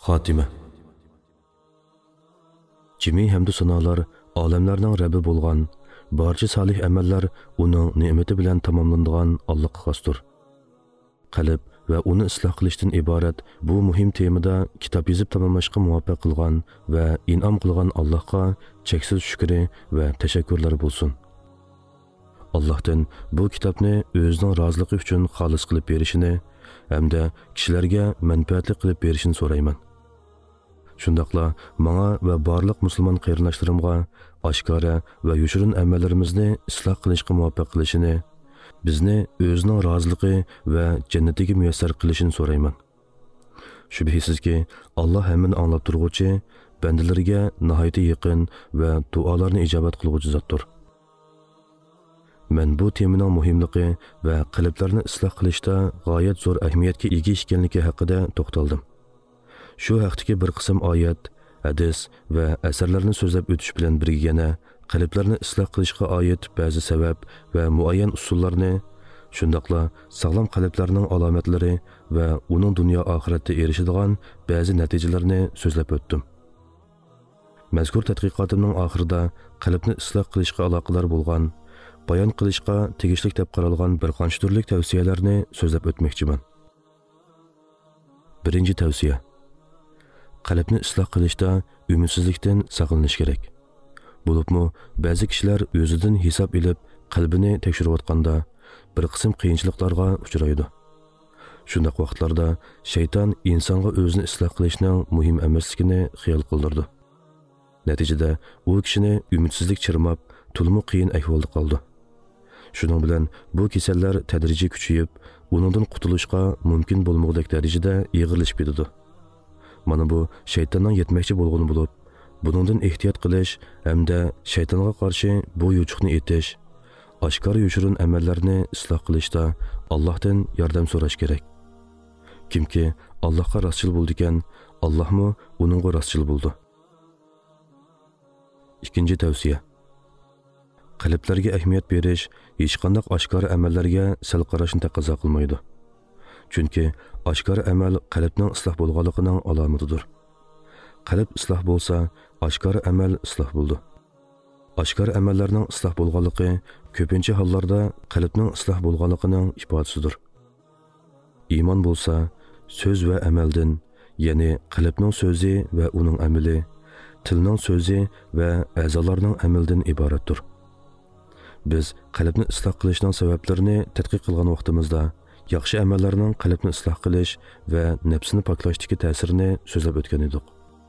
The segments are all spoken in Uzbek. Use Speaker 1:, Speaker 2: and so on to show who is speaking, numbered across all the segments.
Speaker 1: Xotima. Jimi hamdu sanolar olamlarning Rabbi bo'lgan, barcha salih amallar uning ne'mati bilan tamomlanadigan Allohga xosdir. Qalb va uni isloh qilishdan iborat bu muhim temada kitob yozib tamomlashga muvaffaq qilgan va in'om qilgan Allohga cheksiz shukri va tashakkurlar bo'lsin. Allohdan bu kitobni o'zining roziligi uchun xolis qilib berishini hamda kishilarga manfaatli qilib berishini so'rayman. Shundaqla menga va barliq musulmon qarindoshlarimga oshkora va yoshirin amallarimizni isloh qilishga muvaffaq qilishini, bizni o'zining roziligi va jannatiga muyassar qilishini so'rayman. Shubhisizki, Alloh hammani anglab turg'uvchi, bandalariga nihoyatda yaqin va duolarni ijobat qiluvchi zotdir. Men bu temaning muhimligi va qalblarni isloh qilishda g'oyat zo'r ahamiyatga ega ekanligi haqida to'xtaldim. Shu haqdagi bir qism oyat, hadis va asarlarni so'zlab o'tish bilan birga yana qalblarni isloh qilishga oid ba'zi sabab va muayyan usullarni, shundaqla sog'lom qalblarning alomatlari va uning dunyo oxiratda erishadigan ba'zi natijalarni so'zlab o'tdim. Mazkur tadqiqotimning oxirida qalbni isloh qilishga aloqador bo'lgan, bayon qilishga tegishli deb qaralgan bir qancha turli tavsiyalarni so'zlab o'tmoqchiman. Birinchi tavsiya: qalbni isloh qilishda umidsizlikdan saqlanish kerak. Bo'libmi, ba'zi kishilar o'zidan hisob ilib qalbini tekshirayotganda bir qism qiyinchiliklarga uchraydi. Shundaq vaqtlarda shayton insonga o'zini isloh qilishning muhim emasligini xiyol qildirdi. Natijada u kishini umidsizlik chirmab, tulmi qiyin ahvolda qoldi. Shuning bilan bu kasallar tadrijiy kuchayib, uningdan qutulishga mumkin bo'lmag'idek darajada yig'ilishib ketdi. Mana bu shaytonning yetmoqchi bo'lgani bo'lib, buningdan ehtiyot qilish hamda shaytonga qarshi bu yuchuqni etish, oshkora yoshirin amallarni isloh qilishda Allohdan yordam so'rash kerak. Kimki Allohga rostchil bo'ldi ekan, Allohmi uningga rostchil bo'ldi. Ikkinchi tavsiya: qalblarga ahamiyat berish hech qanday oshkora amallarga sal qarashni taqozo qilmaydi. Chunki oshkora amal qalbning isloh bo'lganligining alomatidir. Qalb isloh bo'lsa, oshkora amal isloh bo'ldi. Oshkora amallarning isloh bo'lganligi ko'pincha hollarda qalbning isloh bo'lganligining ifodasidir. Iymon bo'lsa, so'z va amaldan, ya'ni qalbning so'zi va uning amali, tilning so'zi va a'zolarning amalidan iboratdir. Biz qalbni isloh qilishning sabablarini tadqiq qilgan vaqtimizda yaxshi amallarning qalbni isloh qilish va nafsini poklashdagi ta'sirini so'zlab o'tgan edik.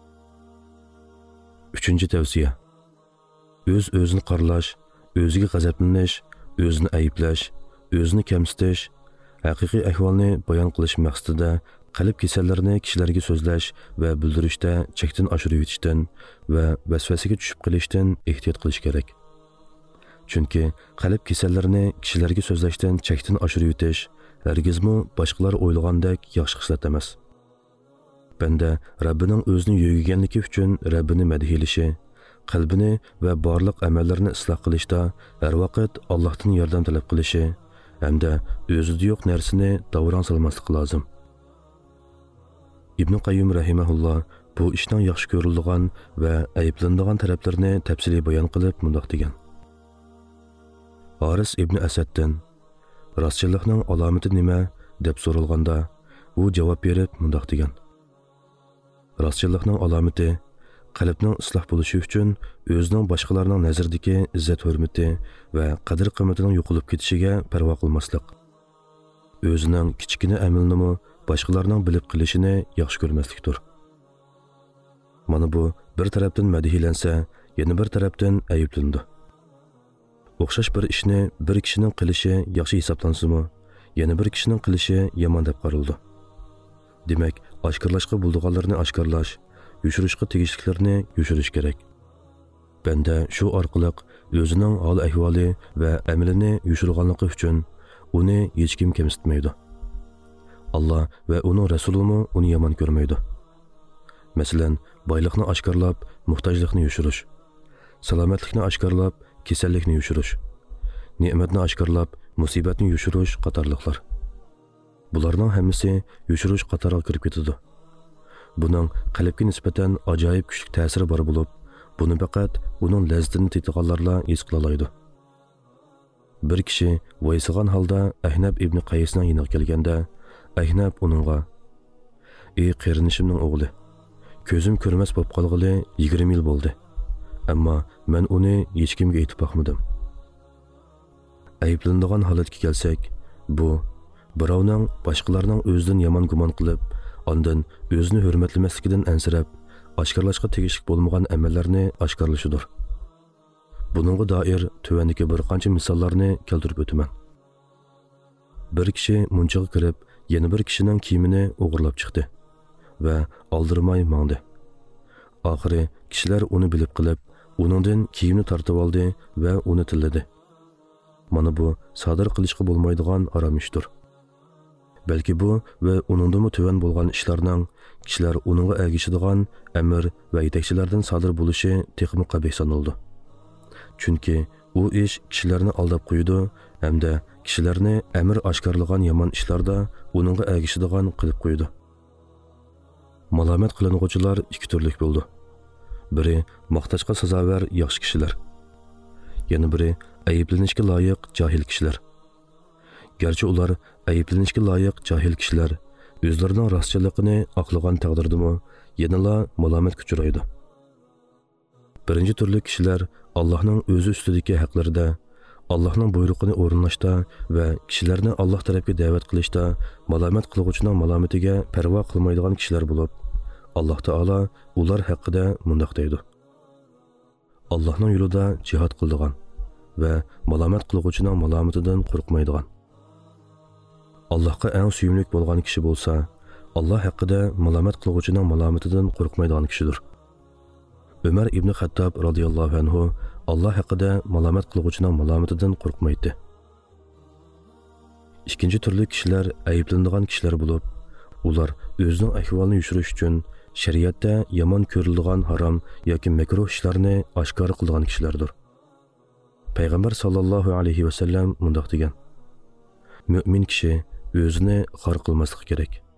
Speaker 1: Uchinchi tavsiya: o'zini qarlash, o'ziga g'azablanish, o'zini ayblash, o'zini kamsitish, haqiqiy ahvolni bayon qilish maqsadida qalb kasallarini kishilarga so'zlash va bildirishda chekdan oshirib yetishdan va vasvasiga tushib qilishdan ehtiyot qilish kerak. Chunki qalb kasallarini kishilarga so'zlashdan chekdan oshirib yetish hargizmi boshqalar o'ylagandek yaxshi xislat emas. Banda Rabbining o'zini yo'yganligi uchun Rabbini madhiylashi, qalbini va barliq amallarni isloh qilishda har vaqt Allohdan yordam talab qilishi hamda o'zida yo'q narsani davron solmaslik lozim. Ibn Qayyim rahimahulloh bu ishning yaxshi ko'riladigan va ayblanadigan taraflarini tafsiliy bayon qilib mundoq degan: Haris ibn Asaddan rostchilikning alomati nima deb so'ralganda, u javob berib mundoq degan: rostchilikning alomati qalbning isloh bo'lishi uchun o'zining boshqalarning nazaridagi izzat-hurmati va qadr-qimmatining yo'qolib ketishiga parvo qilmaslik. O'zining kichkina amalini boshqalarning bilib qilishini yaxshi ko'rmaslikdir. Mana bu bir tarafdan madhiylansa, yana bir tarafdan ayblandi. O'xshash bir ishni bir kishining qilishi yaxshi hisoblansimi, yana bir kishining qilishi yomon deb qaraldi. Demak, oshkorlashga bo'ldiganlarni oshkorlash, yoshirishga tegishliklarini yoshirish kerak. Banda shu orqali o'zining hol-ahvoli va amalini yoshirganligi uchun uni hech kim kamsitmaydi. Alloh va uning rasulimi uni yomon ko'rmaydi. Masalan, boylikni oshkorlab, muhtojlikni yoshirish, salomatlikni oshkorlab, kasallikni yoshirish, ne'matni oshkorlab, musibatni yoshirish qatorliqlar. Bularning hammasi yoshirish qatoriga kirib ketadi. buning qalbga nisbatan ajoyib kuchli ta'siri bor bo'lib, buni faqat uning lazzatini tetiganlarla his qila oladi. Bir kishi voysigan holda Ahnab ibn Qaysning yoniga kelganda, Ahnab uningga: "Ey qarinishimning o'g'li, ko'zim ko'rmas bo'lib qolg'ili 20 yil bo'ldi. Ammo men uni hech kimga aytib boqmadim." Ayblanadigan holatga kelsak, bu birovning boshqalarning o'zidan yomon gumon qilib, ondan o'zini hurmatlamasligidan ansirab, oshkorlashga tegishli bo'lmagan amallarni oshkorlashidir. Buningga doir tuvandagi bir qancha misollarni keltirib o'taman. Bir kishi munchaga kirib, yana bir kishining kiyimini o'g'irlab chiqdi va oldirmay mangdi. Oxiri kishilar uni bilib qilib, uningdan kiyimni tortib oldi va uni tilladi. Mana bu sodir qilishga bo'lmaydigan harom ishdir. Balki bu va uningdan tuvan bo'lgan ishlarning kishilar uningga ergishadigan amr va yetakchilardan sodir bo'lishi texmi qabih sanaldi. Chunki u ish kishilarni aldab qo'ydi hamda kishilarni amr oshkorlagan yomon ishlarda uningga ergishadigan qilib qo'ydi. Malomat qilinuvchilar ikki turlik bo'ldi. Biri maqtashga sazovar yaxshi kishilar. Yana biri ayblanishga loyiq jahil kishilar. Garchi ular ayblanishga loyiq jahil kishilar o'zlarining rostchiligini aqlagan taqdirdimi, yanala malomatga uchraydi. Birinchi turli kishilar Allohning o'zi ustidagi haqlarida, Allohning buyrug'ini o'rinlashda va kishilarni Alloh tarafga da'vat qilishda malomat qiluvchining malomatiga parvo qilmaydigan kishilar bo'lib, Alloh taolo ular haqida mundaq deydi: Allohning yo'lida jihad qildigan va malomat qiluvchining malomatidan qo'rqmaydigan. Allohga eng suyumli bo'lgan kishi bo'lsa, Alloh haqida malomat qiluvchining malomatidan qo'rqmaydigan kishidir. Umar ibn Xattob radhiyallohu anhu Alloh haqida malomat qiluvchining malomatidan qo'rqmaydi. Ikkinchi turli kishilar ayblanadigan kishilar bo'lib, ular o'zining ahvolini yushirish uchun shariatda yomon ko'riladigan harom yoki makruh ishlarni oshkor qilgan kishilardir. Payg'ambar sallallohu alayhi va sallam mundaq degan: Mu'min kishi o'zini xor qilmasligi kerak.